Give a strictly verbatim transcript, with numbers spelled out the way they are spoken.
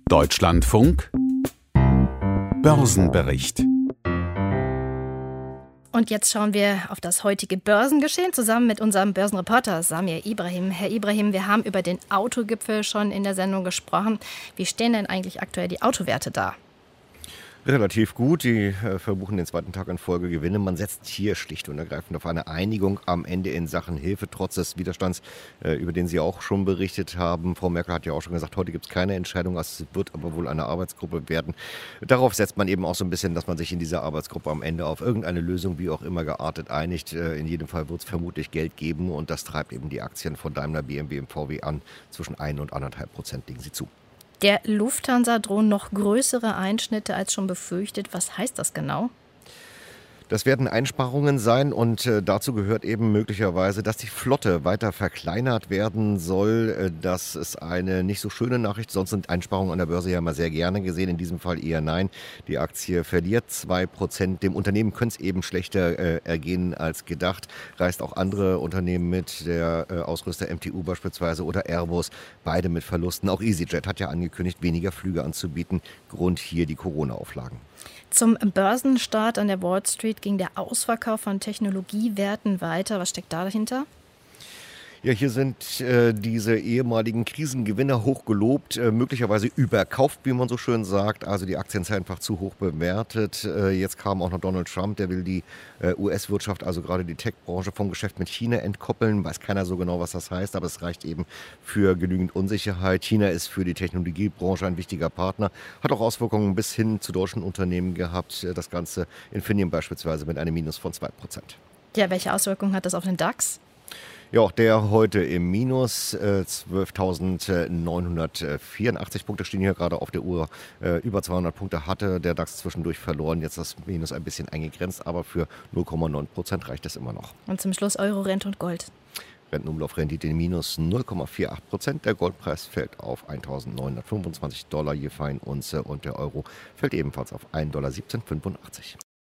Deutschlandfunk Börsenbericht. Und jetzt schauen wir auf das heutige Börsengeschehen zusammen mit unserem Börsenreporter Samir Ibrahim. Herr Ibrahim, wir haben über den Autogipfel schon in der Sendung gesprochen. Wie stehen denn eigentlich aktuell die Autowerte da? Relativ gut. Die äh, verbuchen den zweiten Tag in Folge Gewinne. Man setzt hier schlicht und ergreifend auf eine Einigung am Ende in Sachen Hilfe, trotz des Widerstands, äh, über den Sie auch schon berichtet haben. Frau Merkel hat ja auch schon gesagt, heute gibt es keine Entscheidung, es wird aber wohl eine Arbeitsgruppe werden. Darauf setzt man eben auch so ein bisschen, dass man sich in dieser Arbeitsgruppe am Ende auf irgendeine Lösung, wie auch immer geartet, einigt. Äh, in jedem Fall wird es vermutlich Geld geben und das treibt eben die Aktien von Daimler, B M W und V W an. Zwischen ein und anderthalb Prozent liegen sie zu. Der Lufthansa drohen noch größere Einschnitte als schon befürchtet. Was heißt das genau? Das werden Einsparungen sein und äh, dazu gehört eben möglicherweise, dass die Flotte weiter verkleinert werden soll. Äh, das ist eine nicht so schöne Nachricht. Sonst sind Einsparungen an der Börse ja immer sehr gerne gesehen. In diesem Fall eher nein. Die Aktie verliert zwei Prozent. Dem Unternehmen könnte es eben schlechter äh, ergehen als gedacht. Reißt auch andere Unternehmen mit, der äh, Ausrüster M T U beispielsweise oder Airbus. Beide mit Verlusten. Auch EasyJet hat ja angekündigt, weniger Flüge anzubieten. Grund hier die Corona-Auflagen. Zum Börsenstart an der Wall Street ging der Ausverkauf von Technologiewerten weiter. Was steckt da dahinter? Ja, hier sind äh, diese ehemaligen Krisengewinner hoch gelobt, äh, möglicherweise überkauft, wie man so schön sagt. Also die Aktien sind einfach zu hoch bewertet. Äh, jetzt kam auch noch Donald Trump, der will die äh, U S-Wirtschaft, also gerade die Tech-Branche vom Geschäft mit China entkoppeln. Weiß keiner so genau, was das heißt, aber es reicht eben für genügend Unsicherheit. China ist für die Technologiebranche ein wichtiger Partner, hat auch Auswirkungen bis hin zu deutschen Unternehmen gehabt. Das Ganze Infineon beispielsweise mit einem Minus von zwei Prozent. Ja, welche Auswirkungen hat das auf den DAX? Ja, auch der heute im Minus, äh, zwölftausendneunhundertvierundachtzig Punkte stehen hier gerade auf der Uhr. Äh, über zweihundert Punkte hatte der DAX zwischendurch verloren. Jetzt das Minus ein bisschen eingegrenzt, aber für null Komma neun Prozent reicht das immer noch. Und zum Schluss Euro, Rente und Gold. Rentenumlaufrendite minus null Komma achtundvierzig Prozent. Der Goldpreis fällt auf eintausendneunhundertfünfundzwanzig Dollar je Feinunze und der Euro fällt ebenfalls auf ein Dollar siebzehn fünfundachtzig.